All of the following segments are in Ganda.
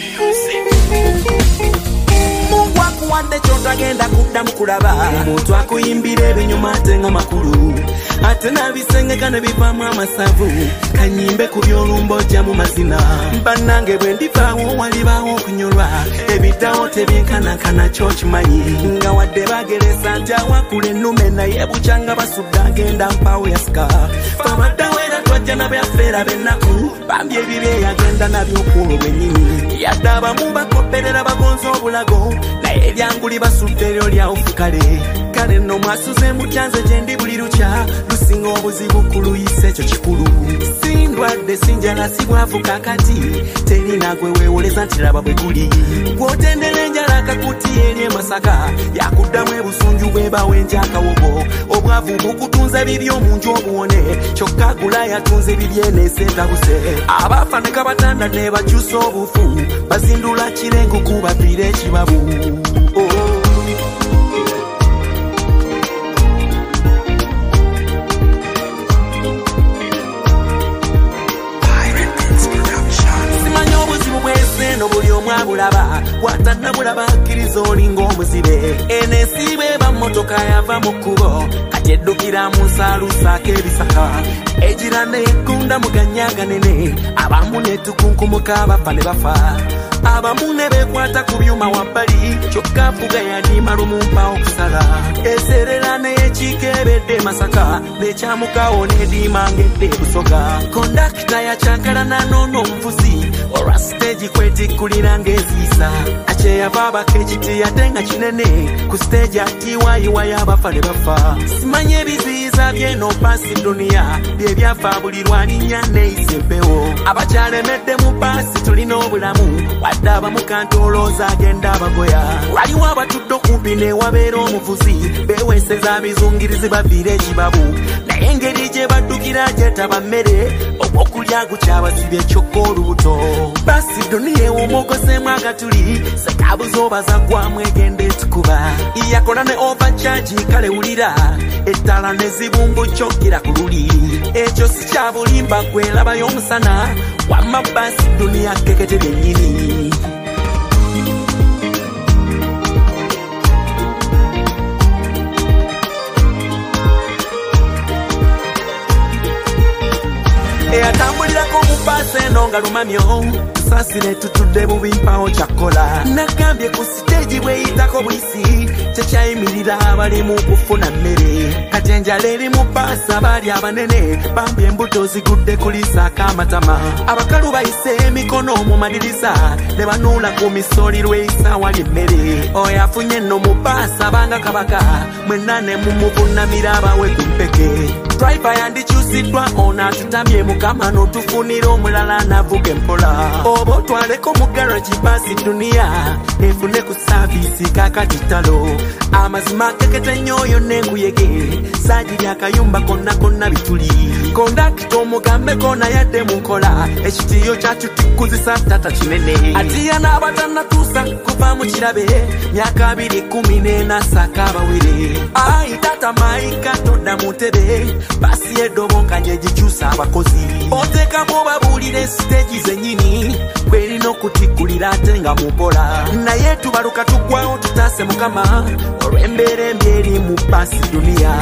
Wande chota genda kudda mukulaba omuntu akuyimbira ebinyuma ate nga makulu ate nabisenge kana bivamu amasavu kanyimbe ku byolumba ojja mu mazina bannange bwe ndivaawo walibaawo okunyolwa ebitawo tebyenkanankana kyo kimanyi nga wadde bageresa nti awakula ennume naye bukyanga basudde agenda mpaawo yasika famaddawo era twajja nabyafeera b'ennaku bambi ebibye yagenda nabyokuolwo bwennyini yadde abamu bakopperera bagonza obulago naye ebyanguli basudde eryo lyawufukale kale nno mwasuze mutyanze gye ndi buli lukya lusinga obuzibu ku luyisa ekyo kikulu sindwadde sinjala sibwavu kakati terina gwe weewoleza nti laba bwe guli gw'otendera enjala akakuti eri emasaka yakuddamu ebusunju bwebawo enjakawogo obwavu bukutunza bibi omunju obuwone kyokka gula yatunze bibyeneeseetabuse abaafa ne kabatanda ne bakyusa obufu bazindula kirengo kubaviira ekibabu buli omu abulaba bw'atannabulaba akkiriza olinga omuzibe enesiiba eba mmotoka yava mu kkubo kati eddukira mu nsaaluusaako ebisaka egira neyeggunda mu gannyaganene abamu ne tukunkumuka abafa ne bafa abamu ne beekwata ku byuma wabbali kyokka afuga yadima lumumpa okusala eserera neyekiikeebedde masaka nekyamukawo neediimangedde busoga kondakita yakyankalana noono omuvuzi olwa siteegi kwetikkulira ng'eziisa akyeyava abaka ekiti ate nga kinene ku siteegi atiiwayiwayo abafa ne bafa simanye ebiziyiza byeno paasi duniya bye byafa buli lwalinnya neeyisa empewo abakyalemedde mu paasi tulina obulamu wadde abamu kantolooza agenda abagoya waliwo abatudde okumpi newabeera omuvuzi beeweeseza bizungirizi baviira ekibabu naye engeri gye baddukira gyetaba mmere ogw'okulya gukyabasibye ekyokka olubuto basi duniya ewomogosemu agatuli sekabuza obaza gwamu egenda etukuba yakola ne overcharge kale wulira ettala ne zibumbu kyokira ku luli ekyo si kya bulimba gwelabayo omusana wamma basi duniya kekete byennyini eyatambulirako mu paasi eno nga lumamyo tusasire tutudde bubi mpawo kyakola nagambye ku siteegi bweyitako buyisi tekyayimirira abali mu kufuna mmere kati enjala eri mu paasi abaali abanene bambi embuto zigudde kuliisaako amatama abakalu bayise emikono mu madirisa ne banuula ku misooli lweyisa wali emmere oyo afunye nno mu paasi abanga kabaka mwenna ne mumuvunnamira abawe ku mpeke driver yandikyusiddwa ono atutamye mukama n'otufunira omulala anavuga empola oba otwaleko mu garagi paasi duniya efune ku saaviisi kakati ttalo amazima kekete nnyo oyo n'enkuyege saagiri akayumba konna konna bituli kondakita omugambeko nayadde mu nkola ekitiyo kyatutikuzisa tata kinene atiya n'abatannatuusa kuva mu kirabe myaka 2014 abawere ayi tata maika todda mu ntebe basi eddobo nkanye gikyusa abakozi oteekamu obabuulire siteegi zennyini kwerina okutikkulira ate nga mu mpola naye tubaluka tuggwawo tutaase mukama olw'embeera embi eri mu paasi duniya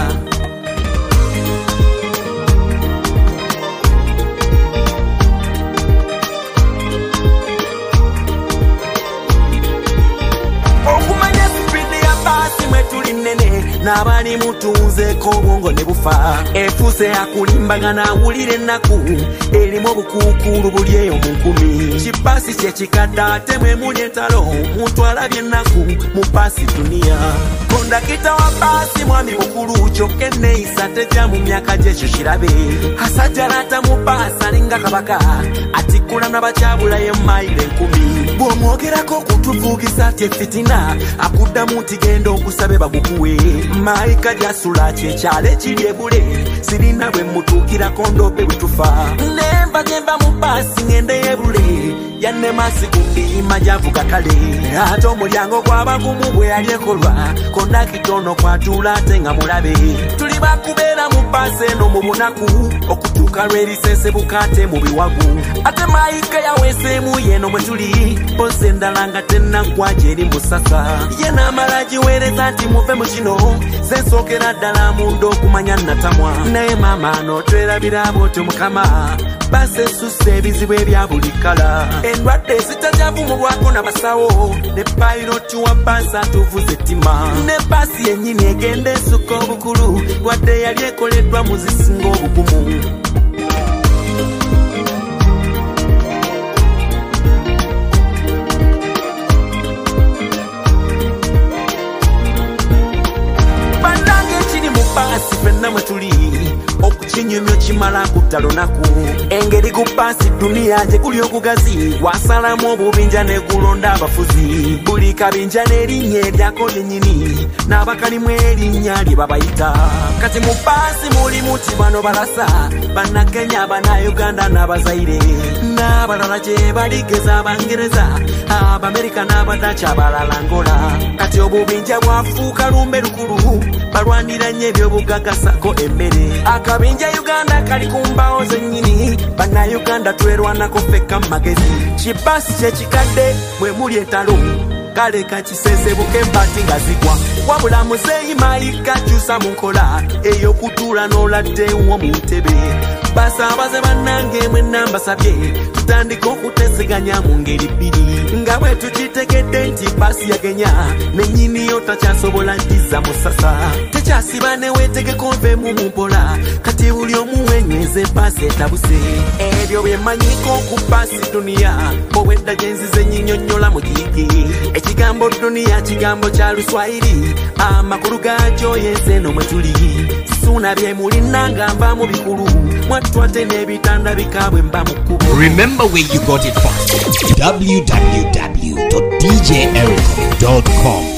okumanya sipidi ya paasi mwe tuli nnene n'abali mutunzeeko obwongo ne bufa efuuse akulimbagana awulire ennaku erimu obukuukulu buli eyo mu nkumi kipaasi kyekikadde ate mwe muli entalo muntu alabye ennaku mu paasi duniya kondakita wa paasi mwami mukulu kyokka enneeyisa tejja mu myaka gyekyo kirabe asajjalata mu paasi alinga kabaka atikkula n'abakyabulayo mayiro 10 bw'omwogerako okutuvuugisa ati efitina akuddamu nti genda okusabe bagukuwe maayika gyasula kyekyalo ekiri ebule sirina bwe mutuukirako ndobe bwe tufa nemba gemba mu paasi ngende yebule yannemasi kundiyima gyavuga kale ate omulyango gw'abagumu bwe yali ekolwa kondakitono kwatuula ate nga mulabe tuli bakubeera mu paasi eno mu bunaku okutuuka olubuka lw'erisense bukate mu biwagu ate mayika yaweeseemu yeno mwe tuli bose endala nga tennaggwa gyeri musasa ye n'amala giweereza nti muve mu kino ze nsookera ddala munda okumanya natamwa naye maama n'otwerabira bw'otyo mukama base susse ebizibu ebya buli kala endwadde zitajavumulwako n'abasawo ne payiroti wa baasi atuvuza ettima ne baasi yennyini egenda esukka obukulu wadde yali ekoleddwa mu zisinga obugumu bannange ekiri mu baasi fenna mwe tuli okukinyumyo kimala kutta lunaku engeri ku baasi duniya gye guli obugazi wasalamu obubinja ne gulonda abafuzi buli kabinja n'erinnya eryako lyennyini n'abakalimu erinnya lye babayita kati mu baasi mulimu ti bano balasa bannakenya bannayuganda n'abazaire n'abalala gye baligeza abangereza abamerika n'abadachi abalala Angola kati obubinja bwafuuka lumbe lukulu balwanira nnyo ebyobugaggasako emmere akabinja Uganda kali kumbawo zennyini bannayuganda twerwanako fekka mu magezi kibaasi kyekikadde mwe muli entalo kale kakisesebuke mbati nga zigwa wabula muzeeyi mayika kyusa mu nkola ey'okutuula n'oladdewo mu ntebe basaabaze bannange mwe nambasabye tutandika okuteseganya mu ngeri bbiri nga bwe tukitegedde nti baasi yagenya nennyiniyo takyasobola ddiza musasa tekyasiba neweetegeko nvemu mu mpola kati buli omu wenyweze baasi etabuse ebyo byemmanyiko ku baasi duniya obwedda gye nzize nnyinyonnyola mu giyigi ekigambo duniya kigambo kya luswayiri amakulu gaakyo yenze eno mwe tuli suna bye mulina nga nva mu bikulu mwatwate n'ebitanda bikabwe mba mu kkubo. Remember where you got it from. www.djericho.com